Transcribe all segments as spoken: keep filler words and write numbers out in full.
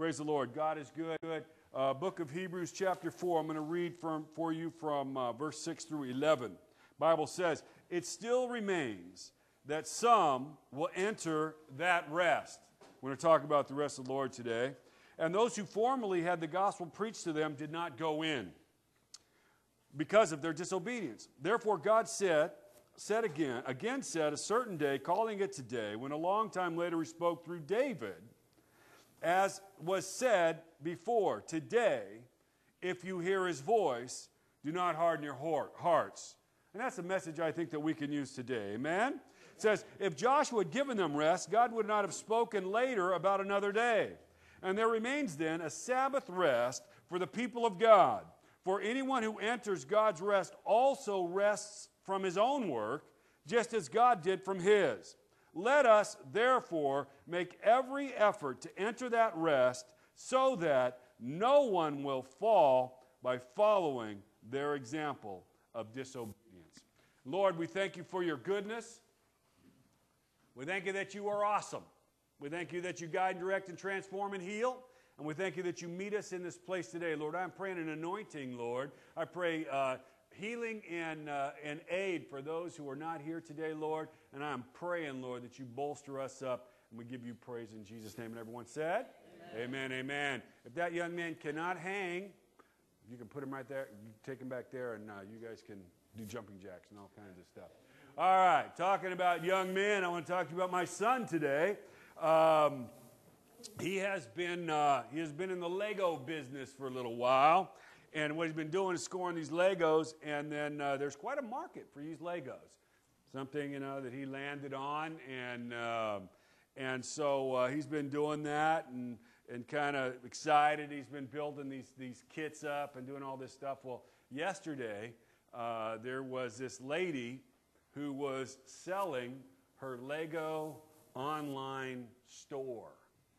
Praise the Lord. God is good. Good. Uh, book of Hebrews chapter four. I'm going to read from, for you from uh, verse six through eleven. Bible says, it still remains that some will enter that rest. We're going to talk about the rest of the Lord today. And those who formerly had the gospel preached to them did not go in because of their disobedience. Therefore God said, said again, again said, a certain day, calling it today, when a long time later he spoke through David, as was said before, today, if you hear his voice, do not harden your hearts. And that's a message I think that we can use today. Amen? It says, if Joshua had given them rest, God would not have spoken later about another day. And there remains then a Sabbath rest for the people of God. For anyone who enters God's rest also rests from his own work, just as God did from his. Let us, therefore, make every effort to enter that rest so that no one will fall by following their example of disobedience. Lord, we thank you for your goodness. We thank you that you are awesome. We thank you that you guide, direct, and transform and heal. And we thank you that you meet us in this place today. Lord, I'm praying an anointing, Lord. I pray uh, healing and, uh, and aid for those who are not here today, Lord. And I'm praying, Lord, that you bolster us up. And we give you praise in Jesus' name. And everyone said? Amen, amen. amen. If that young man cannot hang, you can put him right there. You take him back there, and uh, you guys can do jumping jacks and all kinds of stuff. All right, talking about young men, I want to talk to you about my son today. Um, he has been uh, he has been in the Lego business for a little while, and what he's been doing is scoring these Legos, and then uh, there's quite a market for these Legos. Something, you know, that he landed on, and uh, and so uh, he's been doing that, and and kind of excited. He's been building these these kits up and doing all this stuff. Well, yesterday uh, there was this lady who was selling her Lego online store.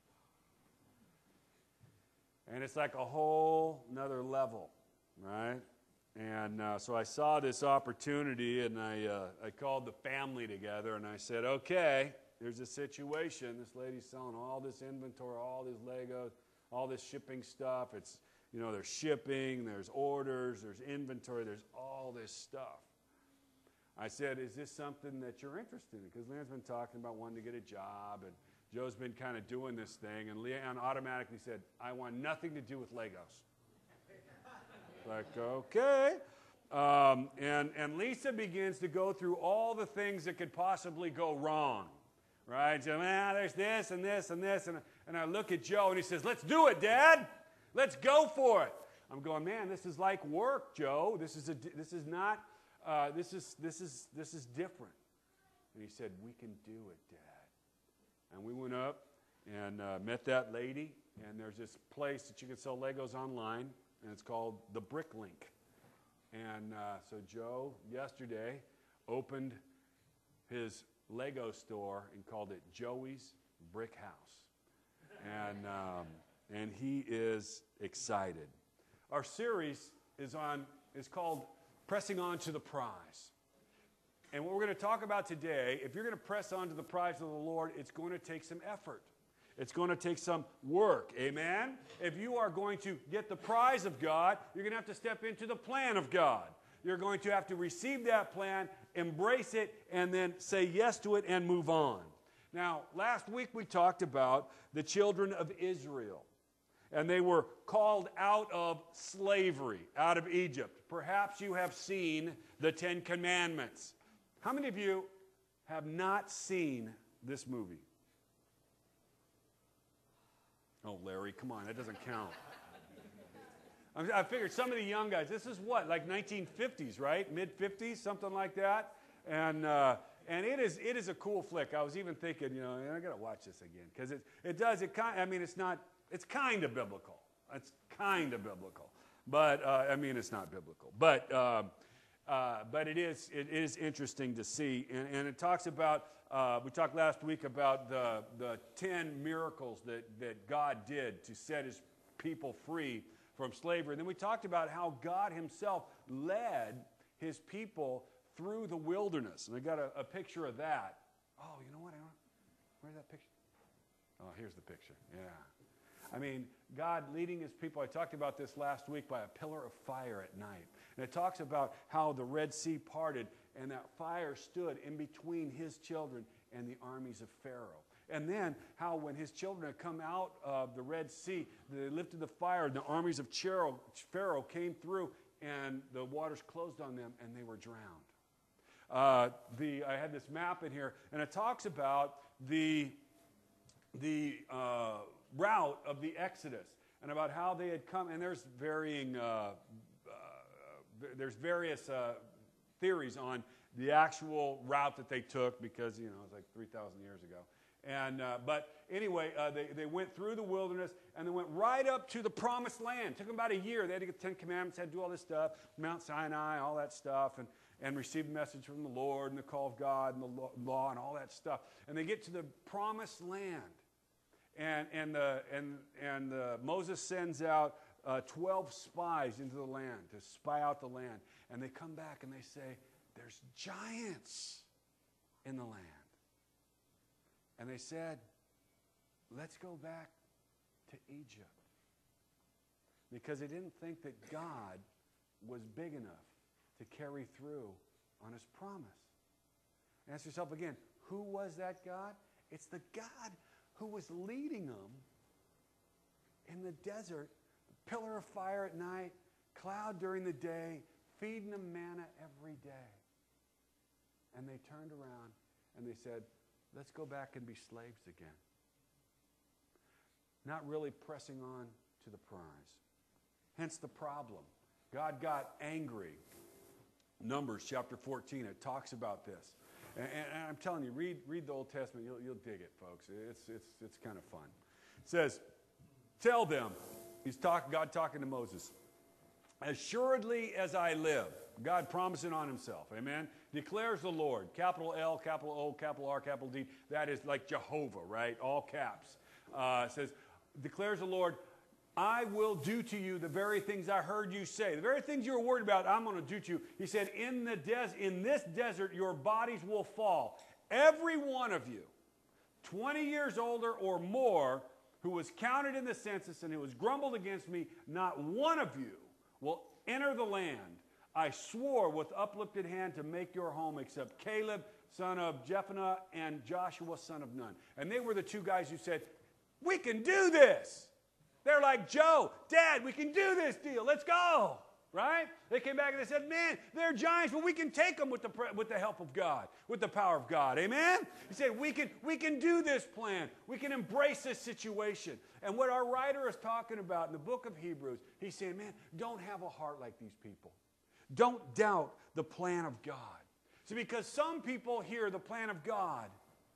And it's like a whole nother level, right? And uh, so I saw this opportunity, and I, uh, I called the family together, and I said, okay, here's a situation. This lady's selling all this inventory, all these Legos, all this shipping stuff. It's, you know, there's shipping, there's orders, there's inventory, there's all this stuff. I said, is this something that you're interested in? Because Leanne's been talking about wanting to get a job, and Joe's been kind of doing this thing, and Leanne automatically said, I want nothing to do with Legos. Like, okay. Um, and, and Lisa begins to go through all the things that could possibly go wrong, right? So, ah, there's this and this and this, and, and I look at Joe, and he says, let's do it, Dad. Let's go for it. I'm going, man, this is like work, Joe. This is, a, this is not... Uh, this is this is this is different. And he said, we can do it, Dad. And we went up and uh, met that lady, and there's this place that you can sell Legos online, and it's called the Brick Link. And uh, so Joe yesterday opened his Lego store and called it Joey's Brick House. And um, and he is excited. Our series is on is called Pressing On to the Prize. And what we're going to talk about today, if you're going to press on to the prize of the Lord, it's going to take some effort. It's going to take some work. Amen? If you are going to get the prize of God, you're going to have to step into the plan of God. You're going to have to receive that plan, embrace it, and then say yes to it and move on. Now, last week we talked about the children of Israel. And they were called out of slavery, out of Egypt. Perhaps you have seen the Ten Commandments. How many of you have not seen this movie? Oh, Larry, come on, that doesn't count. I figured some of the young guys, this is what, like nineteen fifties, right? mid fifties, something like that. And uh, and it is it is a cool flick. I was even thinking, you know, I got to watch this again. Because it, it does, it kind I mean, it's not... It's kind of biblical. It's kind of biblical. But, uh, I mean, it's not biblical. But uh, uh, but it is it is interesting to see. And, and it talks about, uh, we talked last week about the, the ten miracles that, that God did to set his people free from slavery. And then we talked about how God himself led his people through the wilderness. And I got a, a picture of that. Oh, you know what? I don't, where's that picture? Oh, here's the picture. Yeah. I mean, God leading his people. I talked about this last week by a pillar of fire at night. And it talks about how the Red Sea parted and that fire stood in between his children and the armies of Pharaoh. And then how when his children had come out of the Red Sea, they lifted the fire, and the armies of Pharaoh came through, and the waters closed on them, and they were drowned. Uh, the, I had this map in here, and it talks about the, the uh, route of the Exodus and about how they had come. And there's varying, uh, uh, there's various uh, theories on the actual route that they took because, you know, it was like three thousand years ago. And, uh, but anyway, uh, they, they went through the wilderness and they went right up to the promised land. It took them about a year. They had to get the Ten Commandments, had to do all this stuff, Mount Sinai, all that stuff, and, and receive the message from the Lord and the call of God and the law and all that stuff. And they get to the promised land. And, and, the, and, and the, Moses sends out uh, twelve spies into the land to spy out the land. And they come back and they say, there's giants in the land. And they said, let's go back to Egypt. Because they didn't think that God was big enough to carry through on his promise. Ask yourself again, who was that God? It's the God who was leading them in the desert, pillar of fire at night, cloud during the day, feeding them manna every day. And they turned around and they said, let's go back and be slaves again. Not really pressing on to the prize. Hence the problem. God got angry. Numbers chapter fourteen, it talks about this. And, and, and I'm telling you, read, read the Old Testament. You'll, you'll dig it, folks. It's, it's, it's kind of fun. It says, tell them, he's talk, God talking to Moses, assuredly as I live, God promising on himself, amen, declares the Lord, capital L, capital O, capital R, capital D, that is like Jehovah, right, all caps. Uh, says, declares the Lord, I will do to you the very things I heard you say. The very things you were worried about, I'm going to do to you. He said, in, the des- in this desert, your bodies will fall. Every one of you, twenty years older or more, who was counted in the census and who was grumbled against me, not one of you will enter the land I swore with uplifted hand to make your home, except Caleb, son of Jephunneh, and Joshua, son of Nun. And they were the two guys who said, we can do this. They're like, Joe, Dad, we can do this deal. Let's go. Right? They came back and they said, man, they're giants, but we can take them with the, with the help of God, with the power of God. Amen? He said, we can, we can do this plan. We can embrace this situation. And what our writer is talking about in the book of Hebrews, he's saying, man, don't have a heart like these people. Don't doubt the plan of God. See, because some people hear the plan of God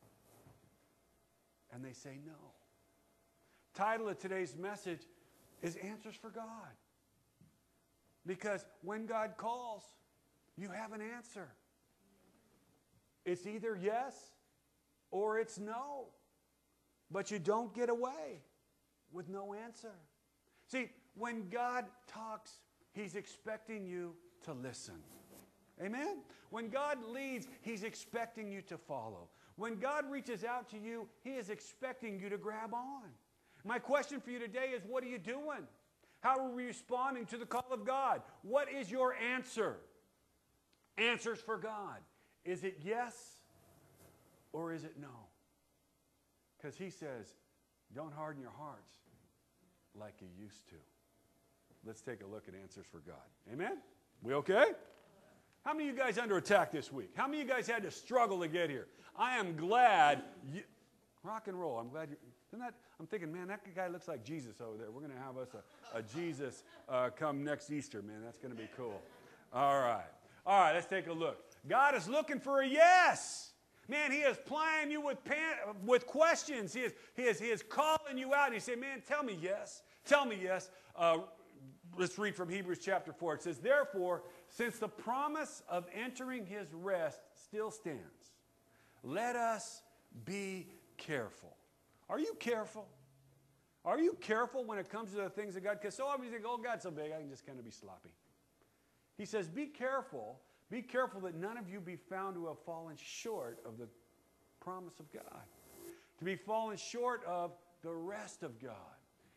and they say no. Title of today's message is Answers for God. Because when God calls, you have an answer. It's either yes or it's no. But you don't get away with no answer. See, when God talks, he's expecting you to listen. Amen? When God leads, he's expecting you to follow. When God reaches out to you, he is expecting you to grab on. My question for you today is, what are you doing? How are we responding to the call of God? What is your answer? Answers for God. Is it yes or is it no? Because he says, don't harden your hearts like you used to. Let's take a look at Answers for God. Amen? We okay? How many of you guys under attack this week? How many of you guys had to struggle to get here? I am glad you, rock and roll. I'm glad you. Isn't that? I'm thinking, man, that guy looks like Jesus over there. We're going to have us a, a Jesus uh, come next Easter, man. That's going to be cool. All right. All right, let's take a look. God is looking for a yes. Man, he is plying you with pan- with questions. He is, he, is, he is calling you out. And he said, man, tell me yes. Tell me yes. Uh, let's read from Hebrews chapter four. It says, therefore, since the promise of entering his rest still stands, let us be careful. Are you careful? Are you careful when it comes to the things of God? Because so often you think, oh, God's so big, I can just kind of be sloppy. He says, be careful. Be careful that none of you be found to have fallen short of the promise of God. To be fallen short of the rest of God.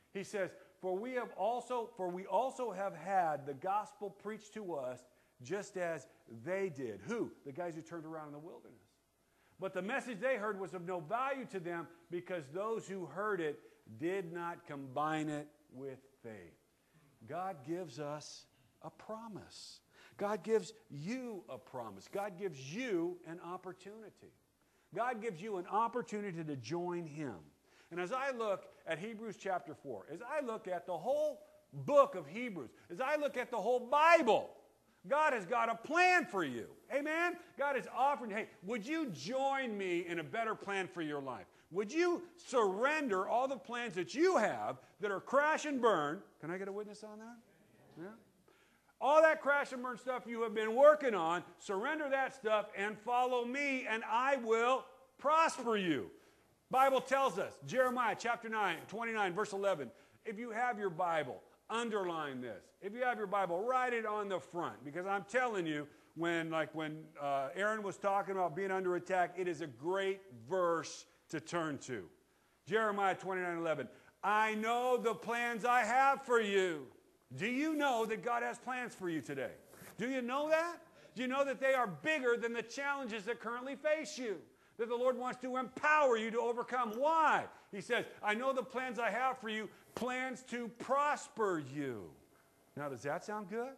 He says, for we have also, for we also have had the gospel preached to us just as they did. Who? The guys who turned around in the wilderness. But the message they heard was of no value to them because those who heard it did not combine it with faith. God gives us a promise. God gives you a promise. God gives you an opportunity. God gives you an opportunity to join Him. And as I look at Hebrews chapter four, as I look at the whole book of Hebrews, as I look at the whole Bible, God has got a plan for you. Amen? God is offering, hey, would you join me in a better plan for your life? Would you surrender all the plans that you have that are crash and burn? Can I get a witness on that? Yeah? All that crash and burn stuff you have been working on, surrender that stuff and follow me and I will prosper you. Bible tells us, Jeremiah chapter nine, twenty-nine, verse eleven, if you have your Bible, underline this. If you have your Bible, write it on the front. Because I'm telling you, when like when uh, Aaron was talking about being under attack, it is a great verse to turn to. Jeremiah twenty-nine, eleven. I know the plans I have for you. Do you know that God has plans for you today? Do you know that? Do you know that they are bigger than the challenges that currently face you? That the Lord wants to empower you to overcome. Why? He says, I know the plans I have for you, plans to prosper you. Now, does that sound good?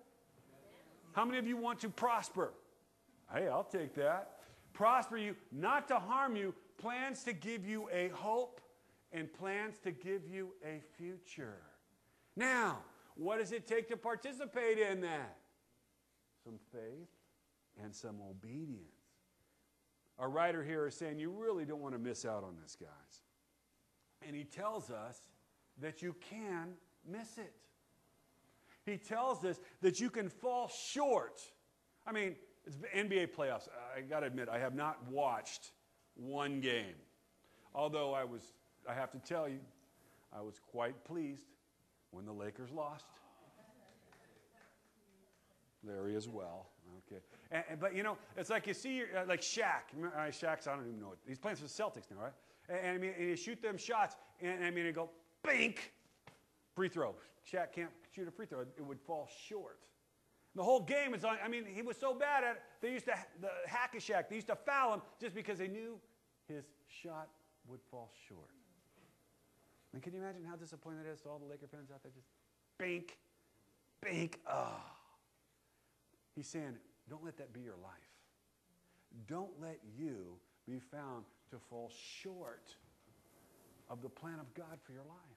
How many of you want to prosper? Hey, I'll take that. Prosper you, not to harm you, plans to give you a hope and plans to give you a future. Now, what does it take to participate in that? Some faith and some obedience. Our writer here is saying you really don't want to miss out on this, guys. And he tells us that you can miss it. He tells us that you can fall short. I mean, it's N B A playoffs. I got to admit, I have not watched one game. Although I was, I have to tell you, I was quite pleased when the Lakers lost. Larry as well. Okay. And, and, but, you know, it's like you see, uh, like Shaq. Remember, uh, Shaq's, I don't even know it. He's playing for the Celtics now, right? And, and I mean, and you shoot them shots, and, and I mean, it go, bink, free throw. Shaq can't shoot a free throw. It would fall short. The whole game is on, I mean, he was so bad at it, they used to, the hack-a-Shaq, they used to foul him just because they knew his shot would fall short. And can you imagine how disappointed it is to all the Laker fans out there? Just bink, bink, ah. Oh. He's saying, don't let that be your life. Don't let you be found to fall short of the plan of God for your life.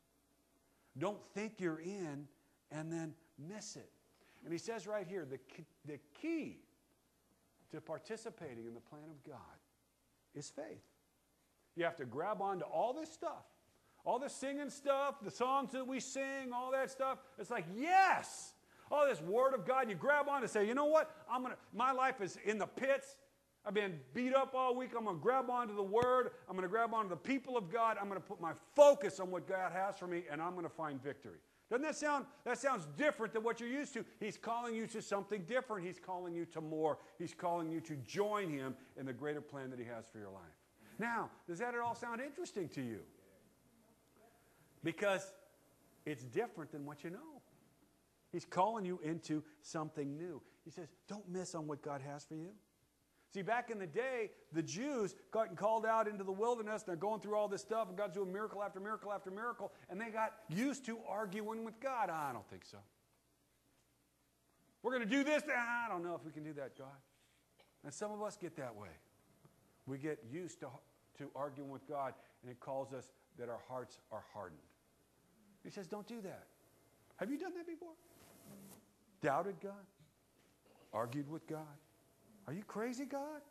Don't think you're in and then miss it. And he says right here, the key, the key to participating in the plan of God is faith. You have to grab onto all this stuff, all the singing stuff, the songs that we sing, all that stuff. It's like, yes, all this word of God, you grab on and say, you know what? I'm gonna. My life is in the pits. I've been beat up all week. I'm going to grab onto the word. I'm going to grab onto the people of God. I'm going to put my focus on what God has for me, and I'm going to find victory. Doesn't that sound, that sounds different than what you're used to? He's calling you to something different. He's calling you to more. He's calling you to join him in the greater plan that he has for your life. Now, does that at all sound interesting to you? Because it's different than what you know. He's calling you into something new. He says, don't miss on what God has for you. See, back in the day, the Jews got called out into the wilderness. They're going through all this stuff, and God's doing miracle after miracle after miracle, and they got used to arguing with God. I don't think so. We're going to do this. I don't know if we can do that, God. And some of us get that way. We get used to, to arguing with God, and it calls us that our hearts are hardened. He says, don't do that. Have you done that before? Doubted God? Argued with God? Are you crazy, God?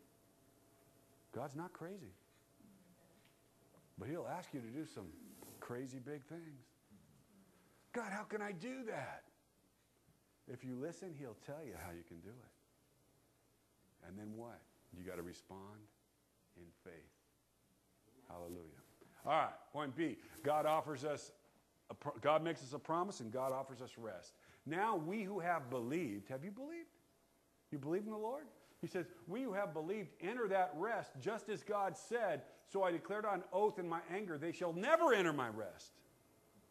God's not crazy. But he'll ask you to do some crazy big things. God, how can I do that? If you listen, he'll tell you how you can do it. And then what? You got to respond in faith. Hallelujah. All right, point B. God offers us, a pro- God makes us a promise, and God offers us rest. Now we who have believed, have you believed? You believe in the Lord? He says, we who have believed enter that rest, just as God said, so I declared on oath in my anger, they shall never enter my rest.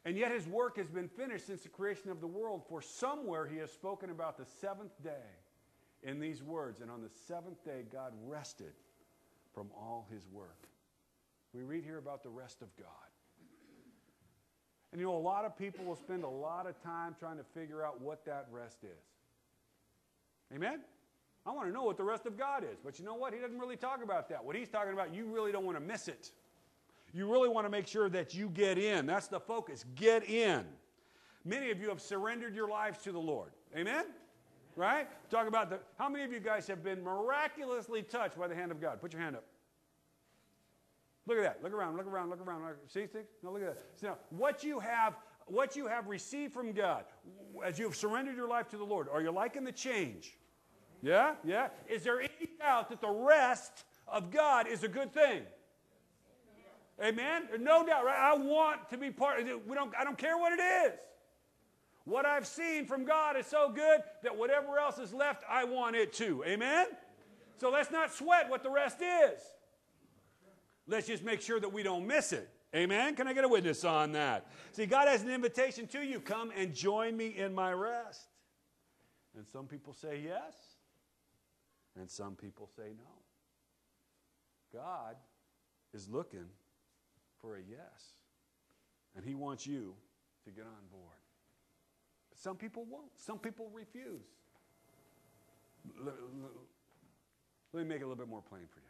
And yet his work has been finished since the creation of the world. For somewhere he has spoken about the seventh day in these words. And on the seventh day, God rested from all his work. We read here about the rest of God. And you know, a lot of people will spend a lot of time trying to figure out what that rest is. Amen? I want to know what the rest of God is. But you know what? He doesn't really talk about that. What he's talking about, you really don't want to miss it. You really want to make sure that you get in. That's the focus. Get in. Many of you have surrendered your lives to the Lord. Amen? Right? Talk about the, how many of you guys have been miraculously touched by the hand of God? Put your hand up. Look at that. Look around. Look around. Look around. See, see? No, look at that. So now, what you have, what you have received from God, as you have surrendered your life to the Lord, are you liking the change? Yeah? Yeah? Is there any doubt that the rest of God is a good thing? Amen? No doubt, right? I want to be part of it. We don't, I don't care what it is. What I've seen from God is so good that whatever else is left, I want it too. Amen? So let's not sweat what the rest is. Let's just make sure that we don't miss it. Amen? Can I get a witness on that? See, God has an invitation to you. Come and join me in my rest. And some people say yes. And some people say no. God is looking for a yes. And he wants you to get on board. But some people won't. Some people refuse. Let, let me make it a little bit more plain for you.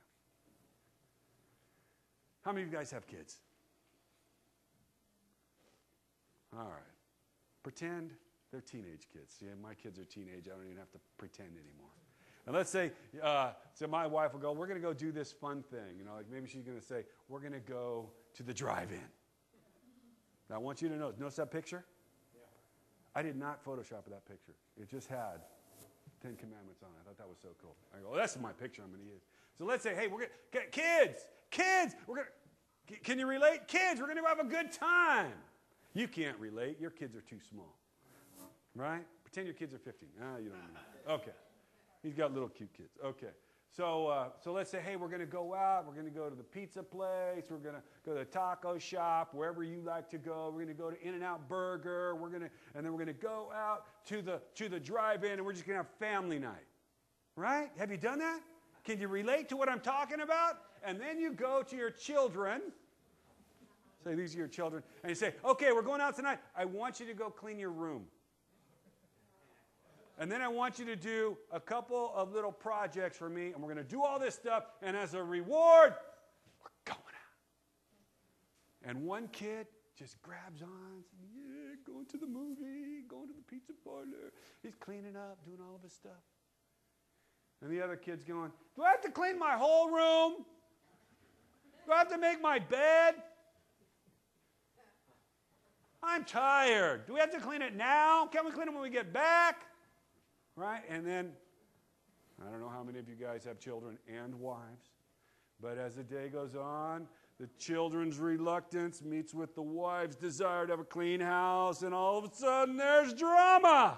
How many of you guys have kids? All right. Pretend they're teenage kids. See, my kids are teenage. I don't even have to pretend anymore. And let's say, uh, so my wife will go, we're going to go do this fun thing. You know, like maybe she's going to say, we're going to go to the drive-in. Now, I want you to notice, notice that picture? Yeah. I did not Photoshop that picture. It just had Ten Commandments on it. I thought that was so cool. I go, oh, that's my picture I'm going to use. So let's say, hey, we're going to, kids, kids, we're going to, can you relate? Kids, we're going to have a good time. You can't relate. Your kids are too small. Right? Pretend your kids are fifteen. Ah, you don't know. Okay. He's got little cute kids. Okay. So uh, so let's say, hey, we're going to go out. We're going to go to the pizza place. We're going to go to the taco shop, wherever you like to go. We're going to go to In-N-Out Burger. We're going to, and then we're going to go out to the to the drive-in, and we're just going to have family night. Right? Have you done that? Can you relate to what I'm talking about? And then you go to your children. Say, these are your children. And you say, okay, we're going out tonight. I want you to go clean your room. And then I want you to do a couple of little projects for me, and we're going to do all this stuff, and as a reward, we're going out. And one kid just grabs on, says, yeah, going to the movie, going to the pizza parlor. He's cleaning up, doing all of his stuff. And the other kid's going, do I have to clean my whole room? Do I have to make my bed? I'm tired. Do we have to clean it now? Can't we clean it when we get back? Right? And then, I don't know how many of you guys have children and wives, but as the day goes on, the children's reluctance meets with the wife's desire to have a clean house, and all of a sudden there's drama.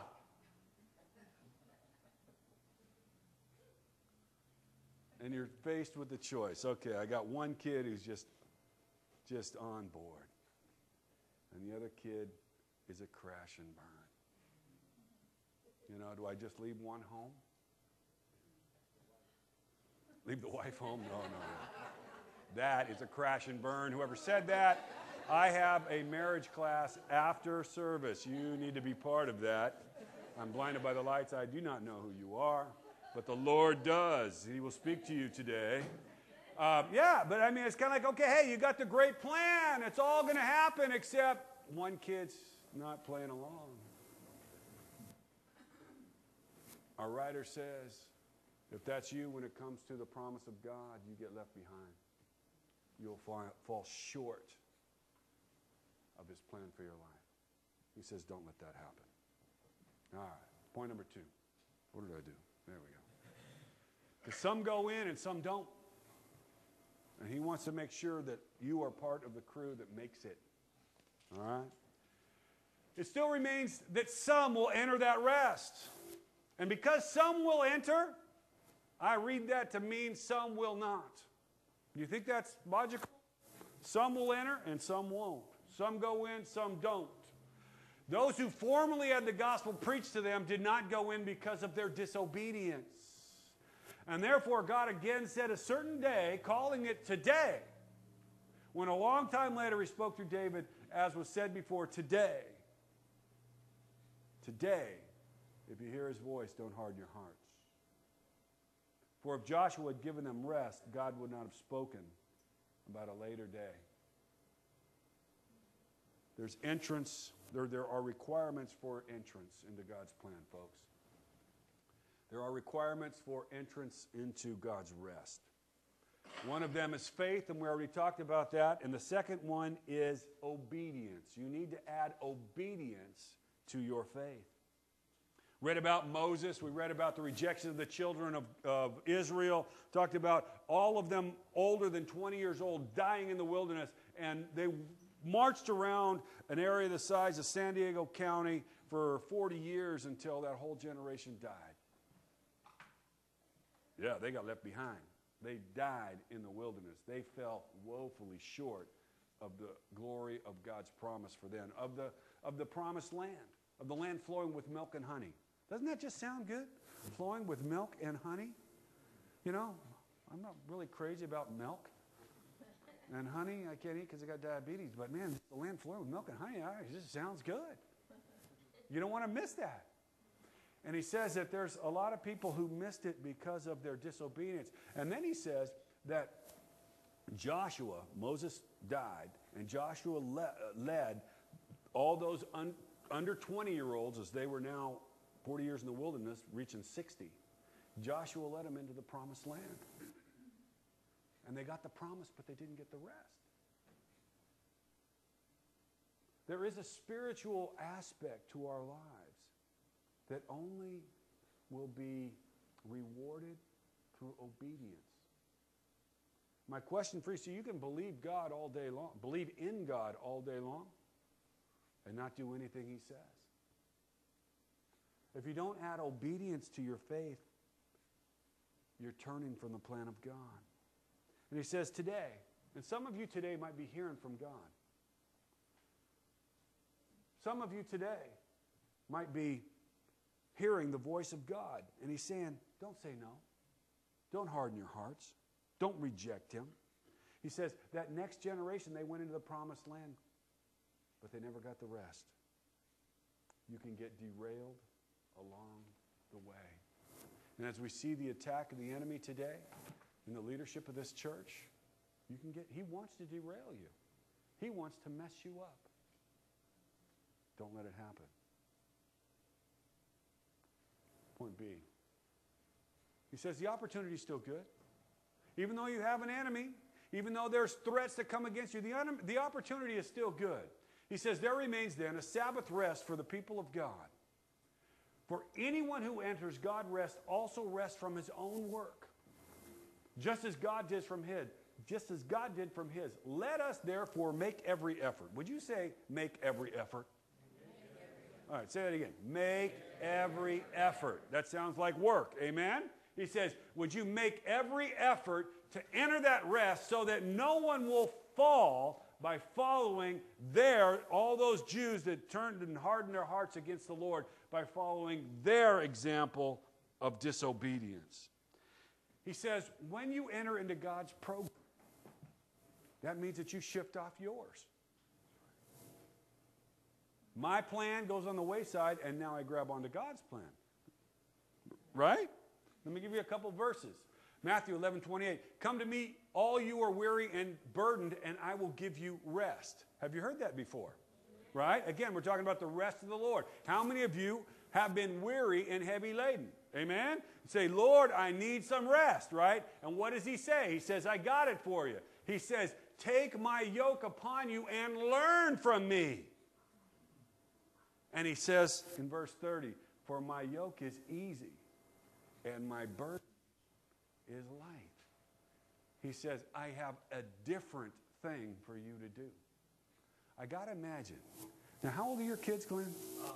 And you're faced with the choice. Okay, I got one kid who's just, just on board. And the other kid is a crash and burn. You know, do I just leave one home? Leave the wife home? No, no, no. That is a crash and burn. Whoever said that, I have a marriage class after service. You need to be part of that. I'm blinded by the lights. I do not know who you are, but the Lord does. He will speak to you today. Uh, yeah, but I mean, it's kind of like, okay, hey, you got the great plan. It's all going to happen except one kid's not playing along. Our writer says, if that's you when it comes to the promise of God, you get left behind. You'll fall, fall short of his plan for your life. He says, don't let that happen. All right, point number two. What did I do? There we go. Because some go in and some don't. And he wants to make sure that you are part of the crew that makes it. All right? It still remains that some will enter that rest. And because some will enter, I read that to mean some will not. Do you think that's logical? Some will enter and some won't. Some go in, some don't. Those who formerly had the gospel preached to them did not go in because of their disobedience. And therefore, God again said a certain day, calling it today, when a long time later he spoke through David, as was said before, today. Today, if you hear his voice, don't harden your hearts. For if Joshua had given them rest, God would not have spoken about a later day. There's entrance, there, there are requirements for entrance into God's plan, folks. There are requirements for entrance into God's rest. One of them is faith, and we already talked about that. And the second one is obedience. You need to add obedience to your faith. Read about Moses. We read about the rejection of the children of, of Israel. Talked about all of them older than twenty years old dying in the wilderness. And they marched around an area the size of San Diego County for forty years until that whole generation died. Yeah, they got left behind. They died in the wilderness. They fell woefully short of the glory of God's promise for them, of the, of the promised land, of the land flowing with milk and honey. Doesn't that just sound good? Flowing with milk and honey? You know, I'm not really crazy about milk and honey. I can't eat because I got diabetes. But man, the land flowing with milk and honey, it just sounds good. You don't want to miss that. And he says that there's a lot of people who missed it because of their disobedience. And then he says that Joshua, Moses died, and Joshua le- led all those un- under twenty-year-olds, as they were now forty years in the wilderness, reaching sixty. Joshua led them into the promised land. And they got the promise, but they didn't get the rest. There is a spiritual aspect to our lives that only will be rewarded through obedience. My question for you, so you can believe God all day long, believe in God all day long, and not do anything he says. If you don't add obedience to your faith, you're turning from the plan of God. And he says today, and some of you today might be hearing from God. Some of you today might be hearing the voice of God. And he's saying, don't say no. Don't harden your hearts. Don't reject him. He says that next generation, they went into the promised land, but they never got the rest. You can get derailed along the way. And as we see the attack of the enemy today in the leadership of this church, you can get, he wants to derail you. He wants to mess you up. Don't let it happen. Point B. He says the opportunity is still good. Even though you have an enemy, even though there's threats that come against you, the, un- the opportunity is still good. He says there remains then a Sabbath rest for the people of God. For anyone who enters God rest also rests from his own work, just as God did from his. Just as God did from his. Let us therefore make every effort. Would you say make every effort? All right, say that again. Make every effort. That sounds like work. Amen? He says, would you make every effort to enter that rest so that no one will fall by following their, all those Jews that turned and hardened their hearts against the Lord, by following their example of disobedience. He says, when you enter into God's program, that means that you shift off yours. My plan goes on the wayside, and now I grab onto God's plan. Right? Let me give you a couple verses. Matthew eleven twenty-eight. Come to me, all you are weary and burdened, and I will give you rest. Have you heard that before? Right? Again, we're talking about the rest of the Lord. How many of you have been weary and heavy laden? Amen? Say, Lord, I need some rest, right? And what does he say? He says, I got it for you. He says, take my yoke upon you and learn from me. And he says in verse thirty, for my yoke is easy and my burden is light. He says, I have a different thing for you to do. I got to imagine. Now, how old are your kids, Glenn? Uh,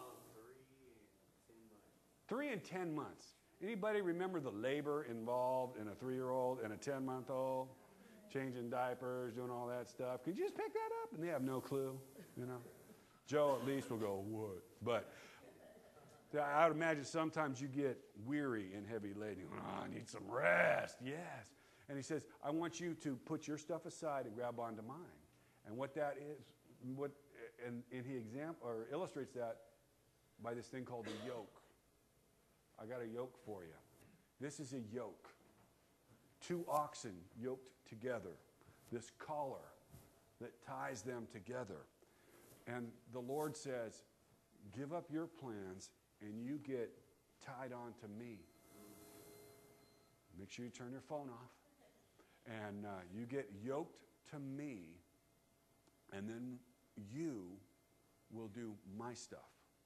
three and ten months. Three and ten months. Anybody remember the labor involved in a three-year-old and a ten-month-old? changing diapers, doing all that stuff. Could you just pick that up? And they have no clue, you know. Joe at least will go, what? But I would imagine sometimes you get weary and heavy laden. Oh, I need some rest. Yes. And he says, I want you to put your stuff aside and grab onto mine. And what that is, what, and, and he exam, or illustrates that by this thing called a yoke. I got a yoke for you. This is a yoke. Two oxen yoked together. This collar that ties them together. And the Lord says, give up your plans and you get tied on to me. Make sure you turn your phone off. And uh, you get yoked to me, and then you will do my stuff.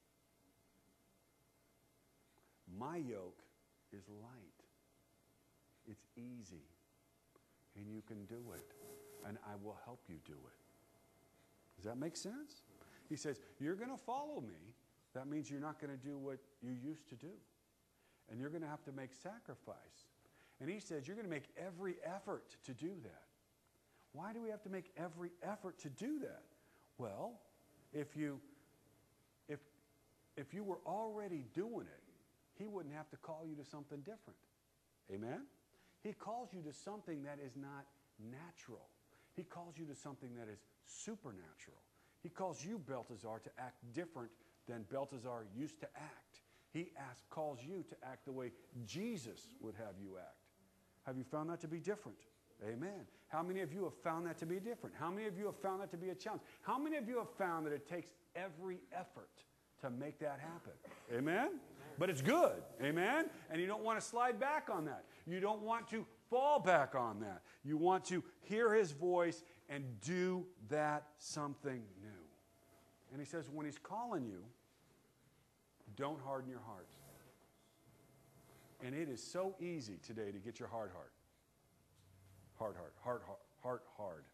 My yoke is light. It's easy. And you can do it. And I will help you do it. Does that make sense? He says, you're going to follow me. That means you're not going to do what you used to do. And you're going to have to make sacrifice. And he says, you're going to make every effort to do that. Why do we have to make every effort to do that? Well, if you, if, if you were already doing it, he wouldn't have to call you to something different. Amen? He calls you to something that is not natural. He calls you to something that is supernatural. He calls you, Belteshazzar, to act different than Belteshazzar used to act. He asks, calls you to act the way Jesus would have you act. Have you found that to be different? Amen. How many of you have found that to be different? How many of you have found that to be a challenge? How many of you have found that it takes every effort to make that happen? Amen? But it's good. Amen? And you don't want to slide back on that. You don't want to fall back on that. You want to hear his voice and do that something new. And he says, when he's calling you, don't harden your heart. And it is so easy today to get your heart hard. Hard, hard, heart, heart, heart, hard.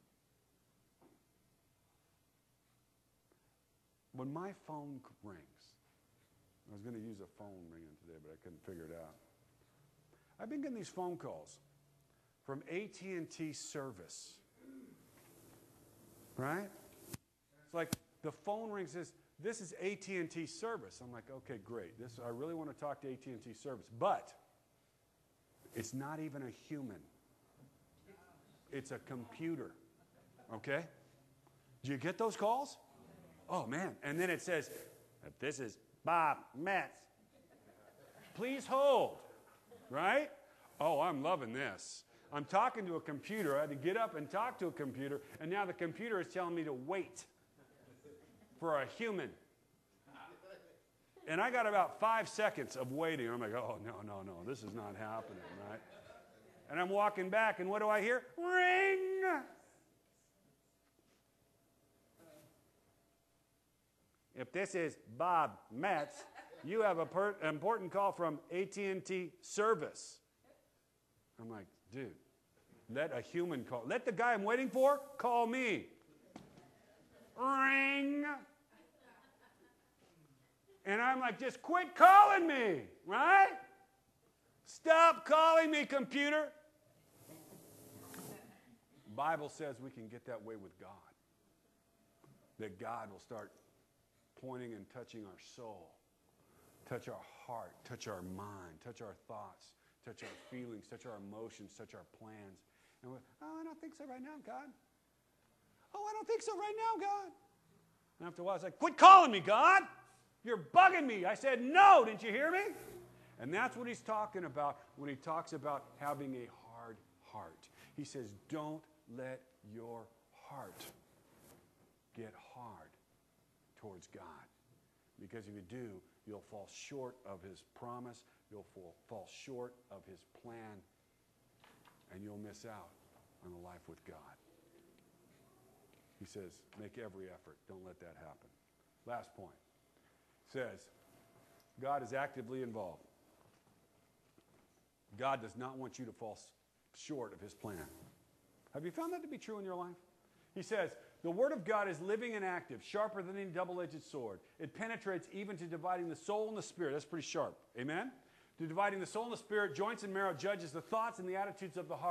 When my phone rings, I was going to use a phone ringing today, but I couldn't figure it out. I've been getting these phone calls from A T and T service. Right? It's like the phone rings, says, this is A T and T service. I'm like, okay, great. This, I really want to talk to A T and T service. But it's not even a human. It's a computer. Okay? Do you get those calls? Oh, man. And then it says, this is Bob Metz. Please hold. Right? Oh, I'm loving this. I'm talking to a computer. I had to get up and talk to a computer, and now the computer is telling me to wait for a human. And I got about five seconds of waiting. I'm like, oh, no, no, no, this is not happening, right? And I'm walking back, and what do I hear? Ring! If this is Bob Metz, you have an per- important call from A T and T service. I'm like, dude, let a human call. Let the guy I'm waiting for call me. Ring. And I'm like, just quit calling me, right? Stop calling me, computer. The Bible says we can get that way with God. That God will start pointing and touching our soul, touch our heart, touch our mind, touch our thoughts, touch our feelings, touch our emotions, touch our plans. And we're, oh, I don't think so right now, God. Oh, I don't think so right now, God. And after a while, it's like, quit calling me, God. You're bugging me. I said no. Didn't you hear me? And that's what he's talking about when he talks about having a hard heart. He says, don't let your heart get hard towards God. Because if you do, you'll fall short of his promise. You'll fall, fall short of his plan. And you'll miss out on a life with God. He says, make every effort. Don't let that happen. Last point. Says, God is actively involved. God does not want you to fall short of his plan. Have you found that to be true in your life? He says, the word of God is living and active, sharper than any double-edged sword. It penetrates even to dividing the soul and the spirit. That's pretty sharp. Amen? To dividing the soul and the spirit, joints and marrow, judges the thoughts and the attitudes of the heart.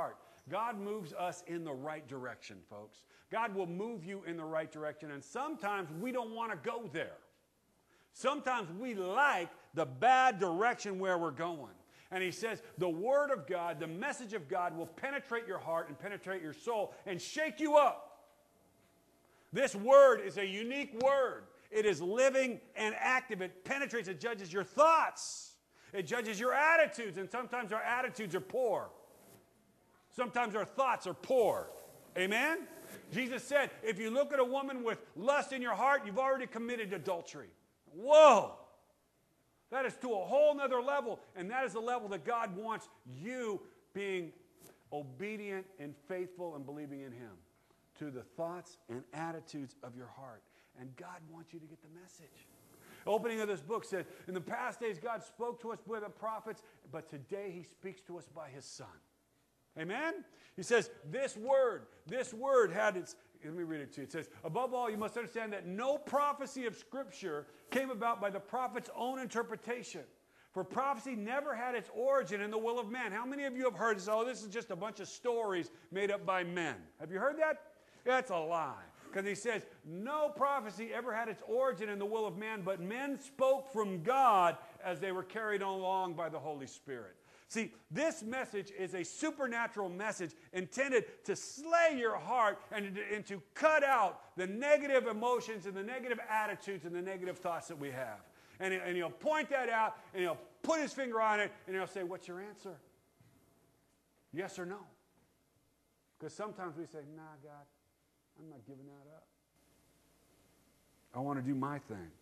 God moves us in the right direction, folks. God will move you in the right direction, and sometimes we don't want to go there. Sometimes we like the bad direction where we're going. And he says the Word of God, the message of God will penetrate your heart and penetrate your soul and shake you up. This Word is a unique Word. It is living and active. It penetrates. It judges your thoughts. It judges your attitudes. And sometimes our attitudes are poor. Sometimes our thoughts are poor. Amen? Jesus said, if you look at a woman with lust in your heart, you've already committed adultery. Whoa! That is to a whole nother level. And that is the level that God wants you being obedient and faithful and believing in Him. To the thoughts and attitudes of your heart. And God wants you to get the message. The opening of this book said, in the past days God spoke to us by the prophets, but today He speaks to us by His Son. Amen? He says, this word, this word had its, let me read it to you. It says, above all, you must understand that no prophecy of Scripture came about by the prophet's own interpretation. For prophecy never had its origin in the will of man. How many of you have heard this? Oh, this is just a bunch of stories made up by men. Have you heard that? That's a lie. Because he says, no prophecy ever had its origin in the will of man, but men spoke from God as they were carried along by the Holy Spirit. See, this message is a supernatural message intended to slay your heart and to, and to cut out the negative emotions and the negative attitudes and the negative thoughts that we have. And, and He'll point that out, and He'll put His finger on it, and He'll say, what's your answer? Yes or no? Because sometimes we say, nah, God, I'm not giving that up. I want to do my thing.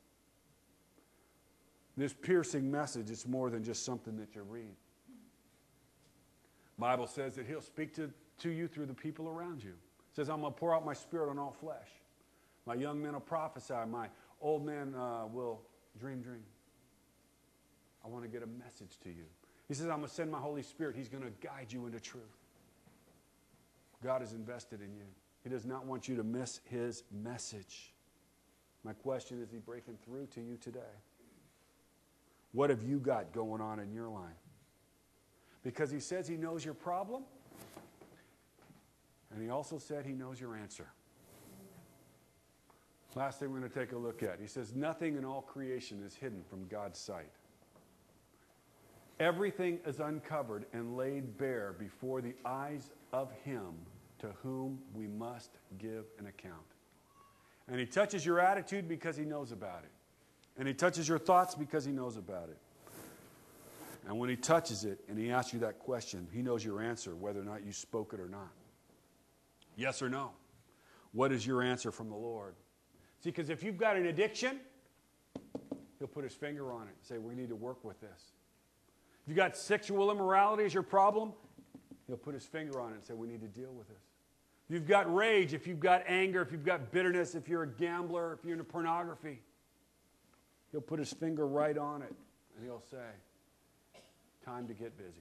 This piercing message is more than just something that you read. The Bible says that He'll speak to, to you through the people around you. It says, I'm going to pour out my Spirit on all flesh. My young men will prophesy. My old men uh, will dream dream. I want to get a message to you. He says, I'm going to send my Holy Spirit. He's going to guide you into truth. God is invested in you. He does not want you to miss His message. My question is, is He breaking through to you today? What have you got going on in your life? Because He says He knows your problem, and He also said He knows your answer. Last thing we're going to take a look at. He says, nothing in all creation is hidden from God's sight. Everything is uncovered and laid bare before the eyes of Him to whom we must give an account. And He touches your attitude because He knows about it. And He touches your thoughts because He knows about it. And when He touches it and He asks you that question, He knows your answer, whether or not you spoke it or not. Yes or no? What is your answer from the Lord? See, because if you've got an addiction, He'll put His finger on it and say, we need to work with this. If you've got sexual immorality as your problem, He'll put His finger on it and say, we need to deal with this. If you've got rage, if you've got anger, if you've got bitterness, if you're a gambler, if you're into pornography, He'll put His finger right on it and He'll say, time to get busy.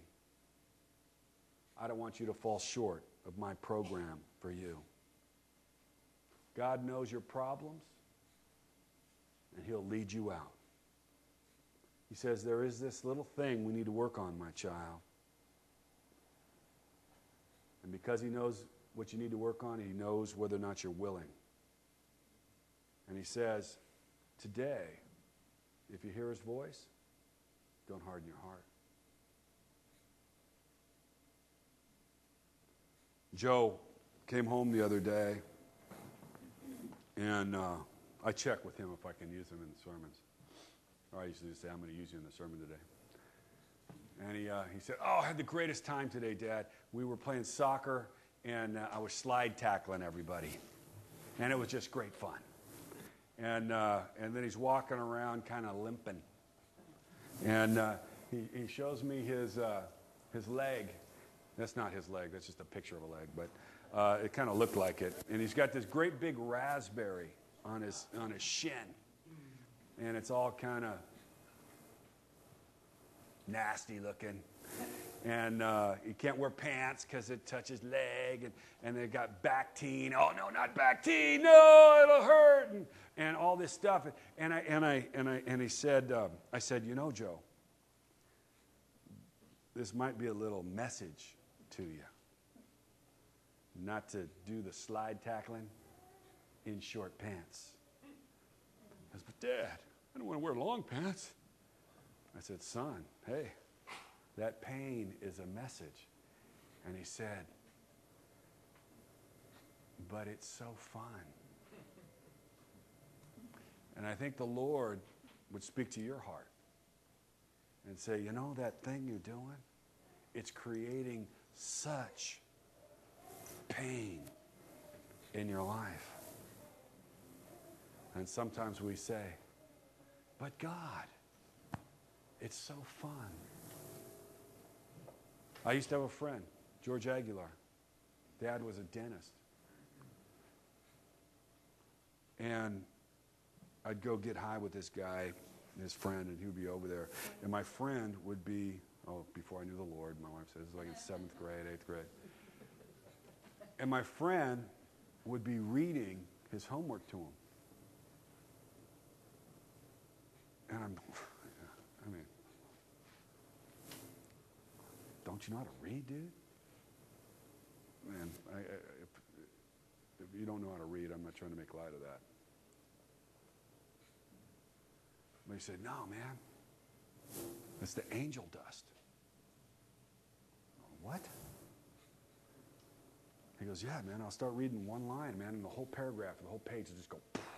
I don't want you to fall short of my program for you. God knows your problems, and He'll lead you out. He says, there is this little thing we need to work on, my child. And because He knows what you need to work on, He knows whether or not you're willing. And He says, today, if you hear His voice, don't harden your heart. Joe came home the other day, and uh, I check with him if I can use him in the sermons. Or I used to just say, I'm going to use you in the sermon today. And he, uh, he said, oh, I had the greatest time today, Dad. We were playing soccer, and uh, I was slide tackling everybody. And it was just great fun. And, uh, and then he's walking around kind of limping. And uh, he, he shows me his, uh, his leg. That's not his leg. That's just a picture of a leg. But uh, it kind of looked like it. And he's got this great big raspberry on his, on his shin. And it's all kind of nasty looking. And uh, he can't wear pants because it touches leg. And, and they've got Bactine. Oh, no, not Bactine. No, it'll hurt. And, and all this stuff. And I and I and I and he said, um, I said, you know, Joe, this might be a little message to you. not to do the slide tackling in short pants. I said, but Dad, I don't want to wear long pants. I said, son, hey, that pain is a message. And he said, but it's so fun. And I think the Lord would speak to your heart and say, you know that thing you're doing? It's creating such pain in your life. And sometimes we say, but God, it's so fun. I used to have a friend, George Aguilar. Dad was a dentist. And I'd go get high with this guy, his friend, and he would be over there. And my friend would be, oh, before I knew the Lord, my wife says, it was like in seventh grade, eighth grade. And my friend would be reading his homework to him. And I'm, I mean, don't you know how to read, dude? Man, I, I, if, if you don't know how to read, I'm not trying to make light of that. But he said, no, man, it's the angel dust. What? He goes, yeah, man, I'll start reading one line, man, and the whole paragraph, the whole page will just go, poof.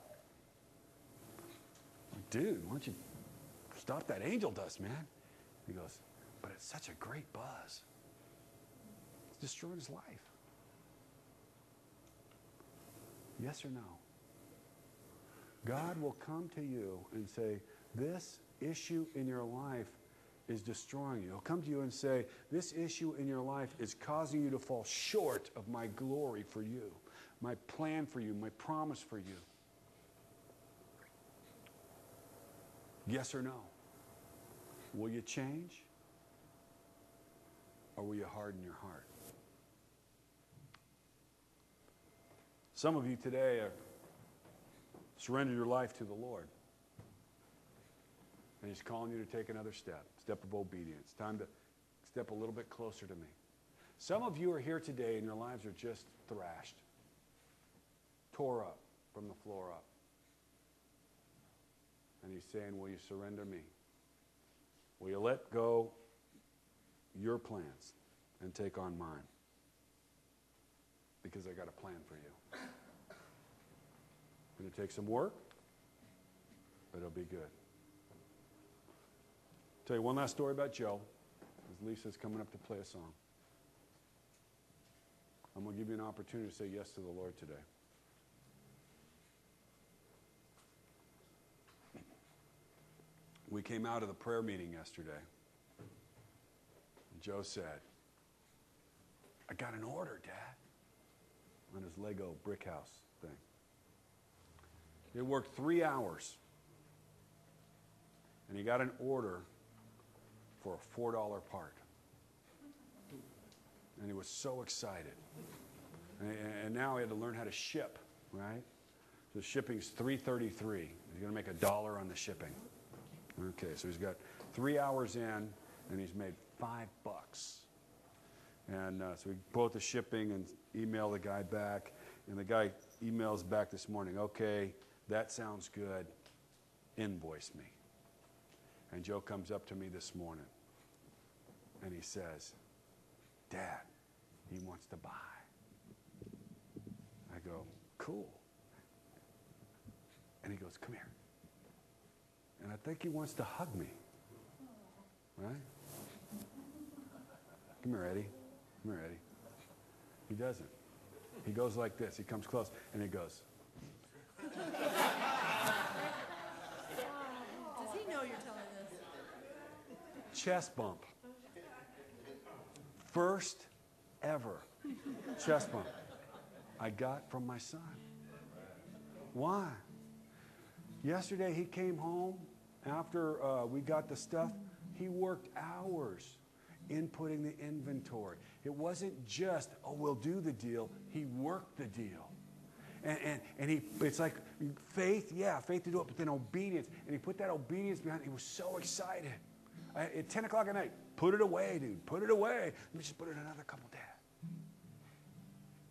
Like, dude, why don't you stop that angel dust, man? He goes, but it's such a great buzz. It's destroying his life. Yes or no? God will come to you and say, this issue in your life is destroying you. He'll come to you and say, this issue in your life is causing you to fall short of my glory for you, my plan for you, my promise for you. Yes or no? Will you change? Or will you harden your heart? Some of you today are surrendered your life to the Lord. And He's calling you to take another step, step of obedience. Time to step a little bit closer to me. Some of you are here today and your lives are just thrashed, tore up from the floor up. And He's saying, will you surrender me? Will you let go your plans and take on mine? Because I got a plan for you. It's going to take some work, but it'll be good. Tell you one last story about Joe, as Lisa's coming up to play a song. I'm going to give you an opportunity to say yes to the Lord today. We came out of the prayer meeting yesterday, and Joe said, I got an order, Dad, on his Lego brick house thing. He worked three hours, and he got an order for a four dollar part. And he was so excited. And, and now he had to learn how to ship, right? So shipping's three thirty-three. He's going to make a dollar on the shipping. Okay, so he's got three hours in, and he's made five bucks. And uh, so we quote the shipping and email the guy back. And the guy emails back this morning, okay, that sounds good. Invoice me. And Joe comes up to me this morning, and he says, Dad, he wants to buy. I go, cool. And he goes, come here. And I think he wants to hug me. Right? Come here, Eddie. Come here, Eddie. He doesn't. He goes like this. He comes close, and he goes. Does he know you're telling this? Chest bump. First ever chest bump I got from my son. Why? Yesterday he came home after uh, we got the stuff. He worked hours inputting the inventory. It wasn't just, oh, we'll do the deal. He worked the deal. And, and, and he, it's like faith, yeah, faith to do it, but then obedience. And he put that obedience behind it. He was so excited. I, at ten o'clock at night, put it away, dude. Put it away. Let me just put it another couple days.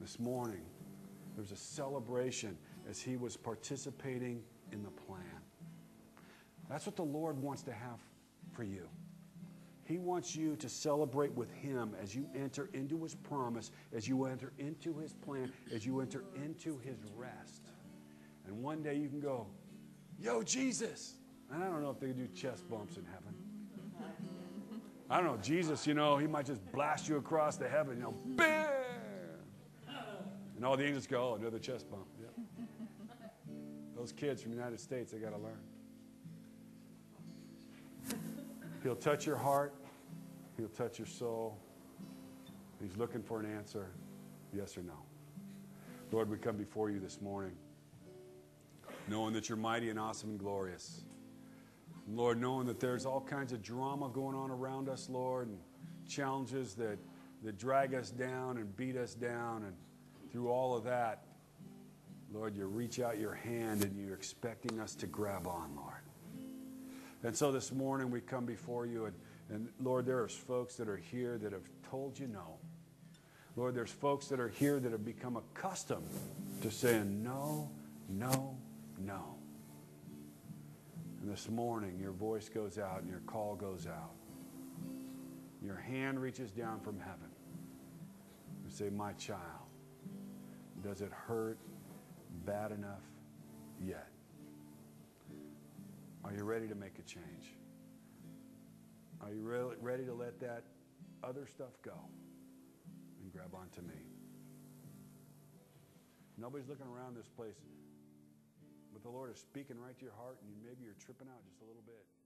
This morning, there's a celebration as he was participating in the plan. That's what the Lord wants to have for you. He wants you to celebrate with him as you enter into his promise, as you enter into his plan, as you enter into his rest. And one day you can go, yo, Jesus. And I don't know if they do chest bumps in heaven. I don't know. Jesus, you know, he might just blast you across the heaven, you know, bam! And all the angels go, oh, another chest bump. Yep. Those kids from the United States, they got to learn. He'll touch your heart. He'll touch your soul. He's looking for an answer, yes or no. Lord, we come before you this morning, knowing that you're mighty and awesome and glorious. And Lord, knowing that there's all kinds of drama going on around us, Lord, and challenges that, that drag us down and beat us down. And through all of that, Lord, you reach out your hand and you're expecting us to grab on, Lord. And so this morning we come before you, and, and Lord, there are folks that are here that have told you no. Lord, there's folks that are here that have become accustomed to saying no, no, no. And this morning your voice goes out and your call goes out. Your hand reaches down from heaven and say, my child, does it hurt bad enough yet? Are you ready to make a change? Are you really ready to let that other stuff go and grab onto me? Nobody's looking around this place, but the Lord is speaking right to your heart, and you, maybe you're tripping out just a little bit.